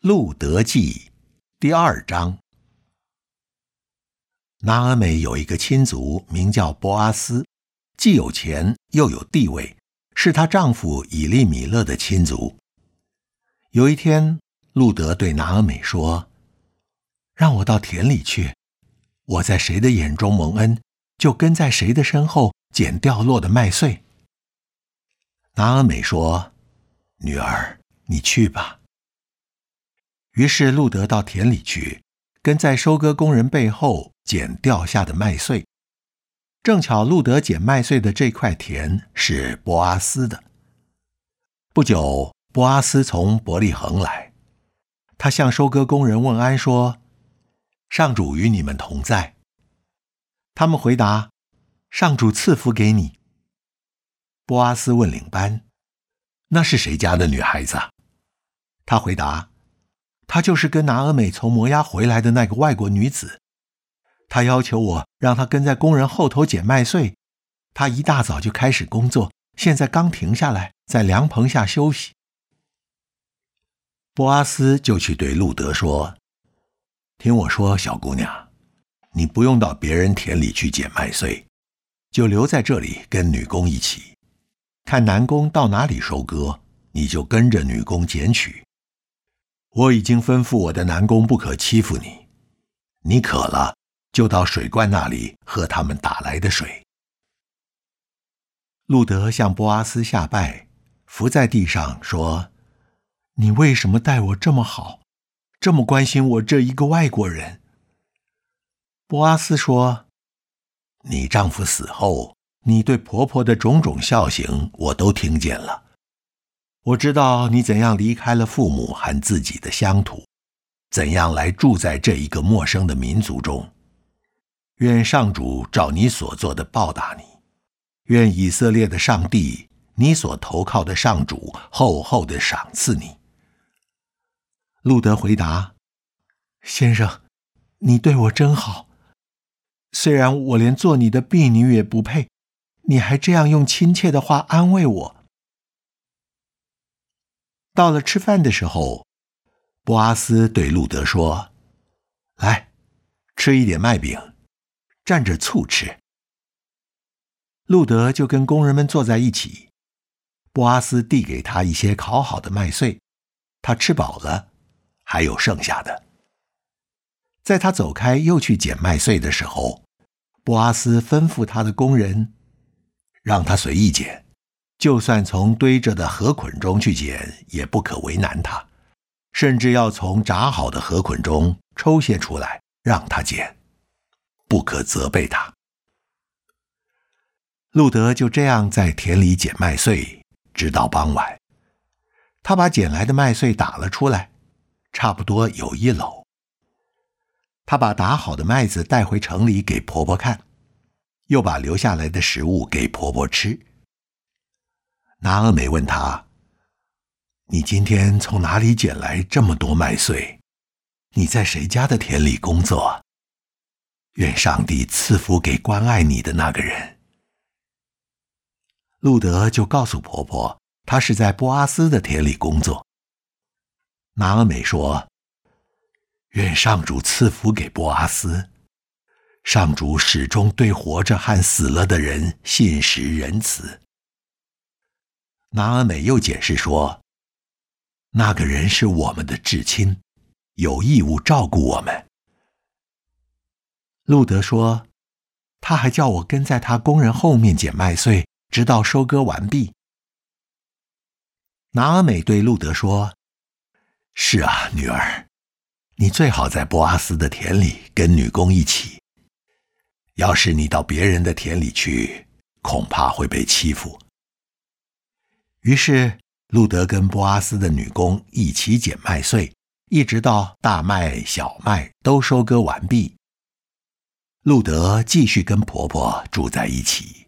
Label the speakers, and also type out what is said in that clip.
Speaker 1: 路德记第2章。拿俄美有一个亲族，名叫波阿斯，既有钱又有地位，是她丈夫以利米勒的亲族。有一天，路德对拿俄美说：“让我到田里去，我在谁的眼中蒙恩，就跟在谁的身后捡掉落的麦穗。”拿俄美说：“女儿，你去吧。”于是路德到田里去，跟在收割工人背后捡掉下的麦穗。正巧路德捡麦穗的这块田是波阿斯的。不久，波阿斯从伯利恒来，他向收割工人问安说：“上主与你们同在。”他们回答：“上主赐福给你。”波阿斯问领班：“那是谁家的女孩子啊？”他回答：“她就是跟拿俄美从摩押回来的那个外国女子。她要求我让她跟在工人后头捡麦穗。她一大早就开始工作，现在刚停下来，在凉棚下休息。”波阿斯就去对路德说：“听我说，小姑娘，你不用到别人田里去捡麦穗，就留在这里跟女工一起。看男工到哪里收割，你就跟着女工捡取。我已经吩咐我的男工不可欺负你，你渴了就到水罐那里喝他们打来的水。”路德向波阿斯下拜，伏在地上说：“你为什么待我这么好，这么关心我这一个外国人？”波阿斯说：“你丈夫死后，你对婆婆的种种孝行我都听见了。我知道你怎样离开了父母和自己的乡土，怎样来住在这一个陌生的民族中。愿上主照你所做的报答你，愿以色列的上帝，你所投靠的上主厚厚的赏赐你。”路德回答：“先生，你对我真好，虽然我连做你的婢女也不配，你还这样用亲切的话安慰我。”到了吃饭的时候，波阿斯对路德说：“来，吃一点麦饼，蘸着醋吃。”路德就跟工人们坐在一起，波阿斯递给他一些烤好的麦穗，他吃饱了，还有剩下的。在他走开又去捡麦穗的时候，波阿斯吩咐他的工人，让他随意捡，就算从堆着的禾捆中去捡，也不可为难他，甚至要从扎好的禾捆中抽些出来让他捡，不可责备他。路德就这样在田里捡麦穗，直到傍晚。他把捡来的麦穗打了出来，差不多有1篓。他把打好的麦子带回城里给婆婆看，又把留下来的食物给婆婆吃。拿俄美问他：“你今天从哪里捡来这么多麦穗？你在谁家的田里工作？愿上帝赐福给关爱你的那个人。”路德就告诉婆婆，他是在波阿斯的田里工作。拿俄美说：“愿上主赐福给波阿斯，上主始终对活着和死了的人信实仁慈。”拿俄美又解释说：“那个人是我们的至亲，有义务照顾我们。”路德说：“他还叫我跟在他工人后面捡麦穗，直到收割完毕。”拿俄美对路德说：“是啊，女儿，你最好在波阿斯的田里跟女工一起。要是你到别人的田里去，恐怕会被欺负。”于是路德跟波阿斯的女工一起捡麦穗，一直到大麦、小麦都收割完毕。路德继续跟婆婆住在一起。